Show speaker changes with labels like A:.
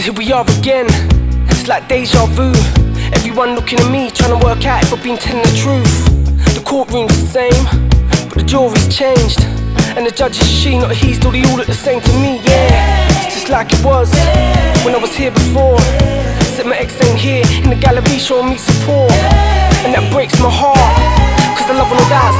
A: here we are again, it's like deja vu. Everyone looking at me, trying to work out if I've been telling the truth. The courtroom's the same, but the jury's changed, and the judge is she, not he, still they all look the same to me, yeah. It's just like it was when I was here before. Said my ex ain't here, in the gallery showing me support, and that breaks my heart, cause I love her no doubt.